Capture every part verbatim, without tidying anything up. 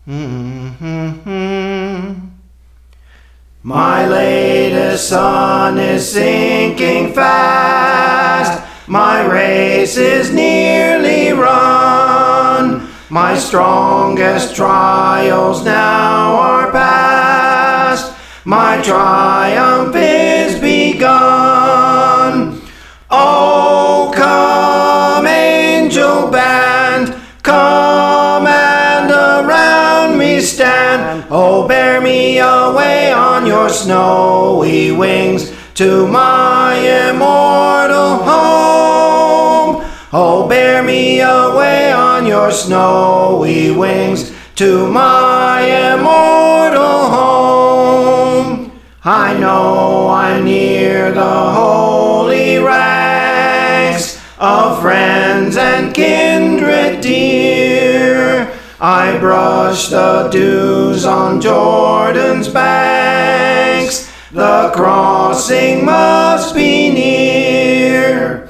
Mm-hmm. My latest sun is sinking fast. My race is nearly run. My strongest trials now are past. My triumph is begun. Oh, come, angel band, come and around me stand. Oh, bear me away on your snowy wings to my immortal home. Oh, bear me away on your snowy wings to my immortal home. I know I'm near the holy ranks of friends and kindred dear. I brush the dews on Jordan's banks. The crossing must be near.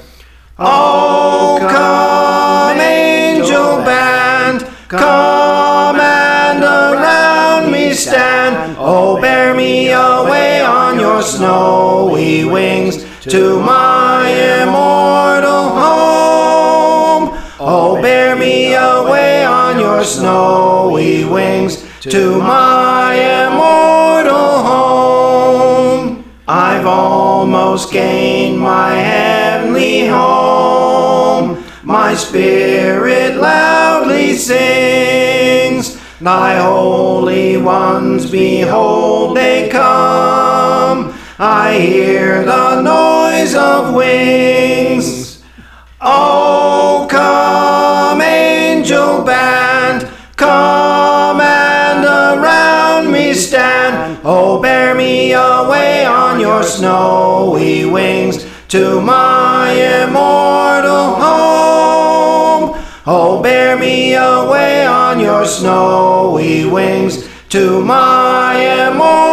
Oh, come, angel band, come and around me stand. Oh, bear me away on your snowy wings to my immortal home. Oh, bear me away on your snowy wings to my immortal home. I've almost gained my heavenly home. My spirit loudly sings. Thy holy ones, behold, they come. I hear the noise of wings. Oh, come, angel band, come and around me stand. Oh, bear me away on your snowy wings to my immortal home. Oh, bear me away on your snowy wings to my immortal